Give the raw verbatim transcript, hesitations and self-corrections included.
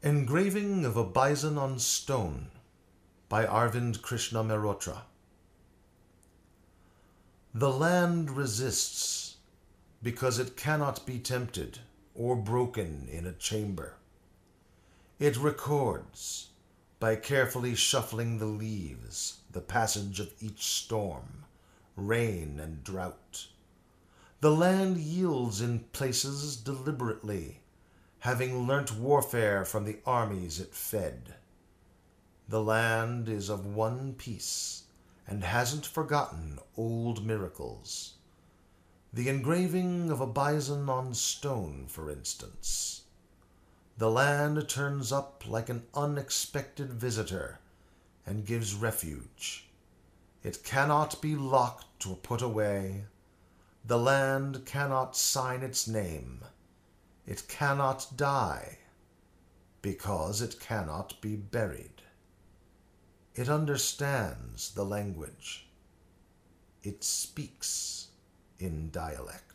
Engraving of a Bison on Stone by Arvind Krishna Mehrotra. The land resists because it cannot be tempted or broken in a chamber. It records by carefully shuffling the leaves the passage of each storm, rain and drought. The land yields in places deliberately, having learnt warfare from the armies it fed. The land is of one piece and hasn't forgotten old miracles. The engraving of a bison on stone, for instance. The land turns up like an unexpected visitor and gives refuge. It cannot be locked or put away. The land cannot sign its name. It cannot die because it cannot be buried. It understands the language. It speaks in dialect.